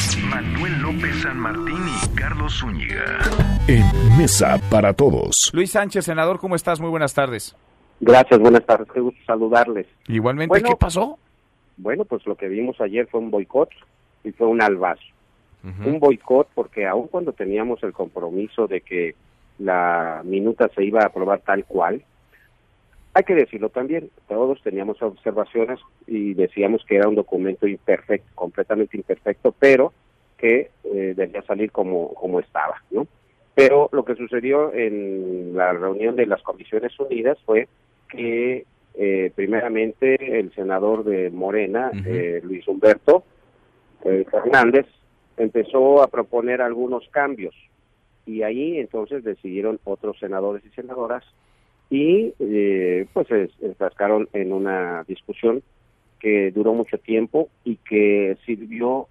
Manuel López San Martín y Carlos Zúñiga. En Mesa para Todos. Luis Sánchez, senador, ¿cómo estás? Muy buenas tardes. Gracias, buenas tardes, qué gusto saludarles. Igualmente, Bueno, ¿qué pasó? Bueno, pues lo que vimos ayer fue un boicot y fue un albazo. Un boicot porque aun cuando teníamos el compromiso de que la minuta se iba a aprobar tal cual, hay que decirlo también, todos teníamos observaciones y decíamos que era un documento imperfecto, completamente imperfecto, pero que debía salir como estaba, ¿no? Pero lo que sucedió en la reunión de las Comisiones Unidas fue que primeramente el senador de Morena, Luis Humberto Hernández, empezó a proponer algunos cambios y ahí entonces decidieron otros senadores y senadoras y pues se enfrascaron en una discusión que duró mucho tiempo y que sirvió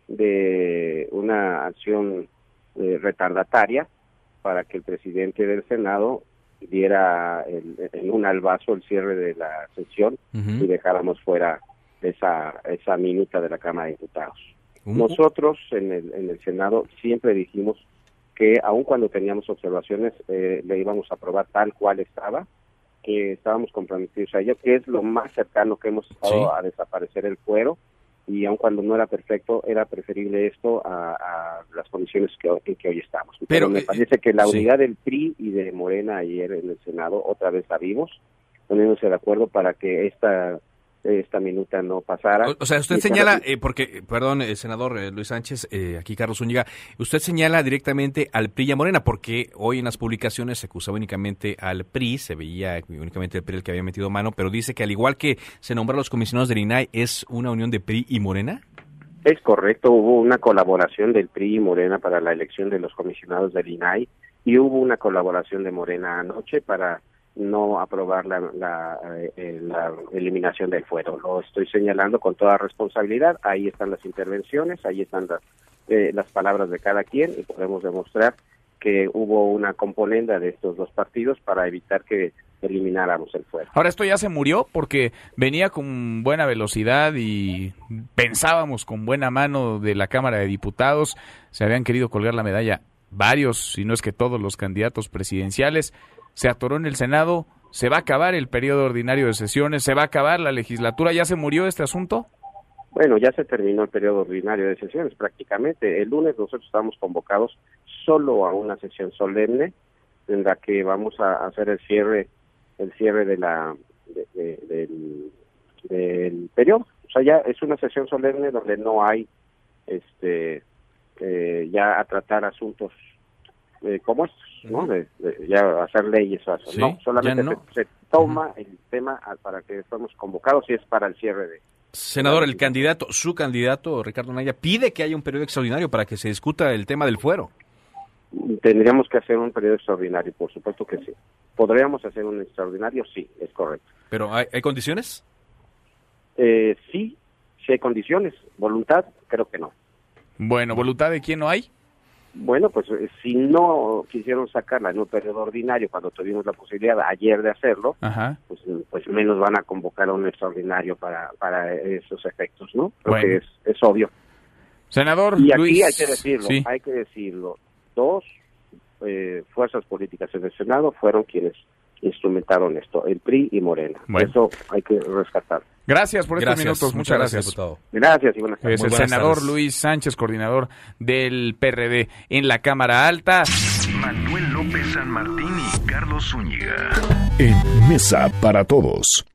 de una acción retardataria para que el presidente del Senado diera en un albazo el cierre de la sesión y dejáramos fuera esa minuta de la Cámara de Diputados. Nosotros en el Senado siempre dijimos que aun cuando teníamos observaciones le íbamos a aprobar tal cual estaba, que estábamos comprometidos a ello, que es lo más cercano que hemos estado a desaparecer el fuero, y aun cuando no era perfecto, era preferible esto a las condiciones en que hoy estamos. Pero me parece que la unidad del PRI y de Morena ayer en el Senado otra vez la vimos, poniéndose de acuerdo para que esta minuta no pasara. O sea, usted señala, porque, perdón, senador Luis Sánchez, aquí Carlos Zúñiga, usted señala directamente al PRI y a Morena, porque hoy en las publicaciones se acusaba únicamente al PRI, se veía únicamente el PRI el que había metido mano, pero dice que al igual que se nombraron los comisionados del INAI, ¿es una unión de PRI y Morena? Es correcto, hubo una colaboración del PRI y Morena para la elección de los comisionados del INAI, y hubo una colaboración de Morena anoche para no aprobar la eliminación del fuero. Lo estoy señalando con toda responsabilidad. Ahí están las intervenciones, ahí están las palabras de cada quien, y podemos demostrar que hubo una componenda de estos dos partidos para evitar que elimináramos el fuero. Ahora, esto ya se murió porque venía con buena velocidad y pensábamos con buena mano de la Cámara de Diputados. Se habían querido colgar la medalla varios, si no es que todos los candidatos presidenciales. Se atoró en el Senado, se va a acabar el periodo ordinario de sesiones, se va a acabar la legislatura, ¿ya se murió este asunto? Bueno, ya se terminó el periodo ordinario de sesiones prácticamente. El lunes nosotros estamos convocados solo a una sesión solemne en la que vamos a hacer el cierre del periodo. O sea, ya es una sesión solemne donde no hay ya a tratar asuntos como estos, ¿no? De ya hacer leyes o eso. No, solamente se toma el tema para que estemos convocados y es para el cierre de... Senador, su candidato, Ricardo Anaya, pide que haya un periodo extraordinario para que se discuta el tema del fuero. Tendríamos que hacer un periodo extraordinario, por supuesto que sí. ¿Podríamos hacer un extraordinario? Sí, es correcto. ¿Pero hay condiciones? Sí hay condiciones. ¿Voluntad? Creo que no. Bueno, ¿voluntad de quién no hay? Bueno, pues si no quisieron sacarla en un periodo ordinario cuando tuvimos la posibilidad ayer de hacerlo, pues menos van a convocar a un extraordinario para esos efectos, ¿no? Creo que es obvio. Senador y aquí Luis, hay que decirlo, dos fuerzas políticas en el Senado fueron quienes instrumentaron esto, el PRI y Morena. Eso hay que rescatar. Gracias por estos minutos, muchas gracias. Diputado. Gracias y buenas tardes. Es el senador Luis Sánchez, coordinador del PRD en la Cámara Alta. Manuel López San Martín y Carlos Zúñiga. En Mesa para Todos.